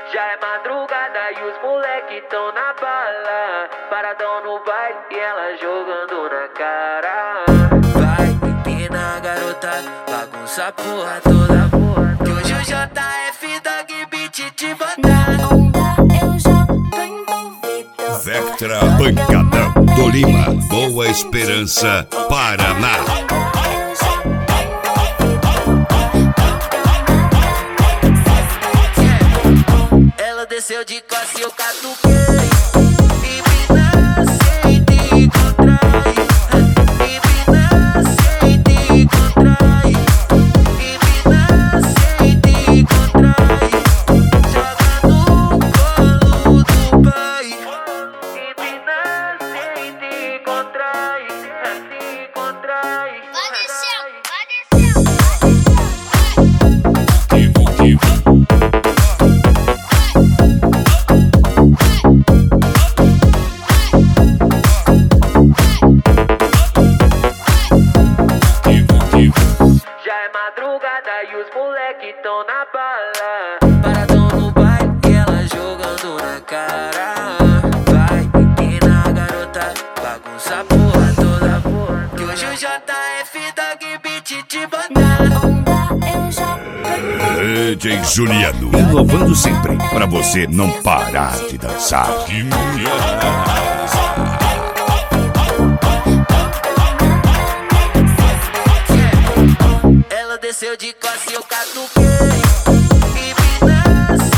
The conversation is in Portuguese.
Já é madrugada e os moleque tão na bala, paradão no baile e ela jogando na cara. Vai, empina garota, bagunça a porra toda. Que hoje o JF Dog Beat te botar. Na onda eu já tô envolvido. Vectra Pancadão do Lima, Boa Esperança, Paraná. Ela desceu de classe, eu catuquei. Empina, sente, contrai. Empina, sente, contrai. Empina, sente, contrai. Joga no colo do pai. Empina, sente, contrai. Se contrai. Vai descendo, vai Já é madrugada e os moleque tão na bala, paradão no baile e ela jogando na cara. Vai, empina garota, bagunça a porra toda. Que hoje o JF Dog Beat te botar. Na onda eu já tô envolvido. DJ Juliano, inovando sempre, pra você não parar de dançar. Ela desceu de classe, eu catuquei. Empina,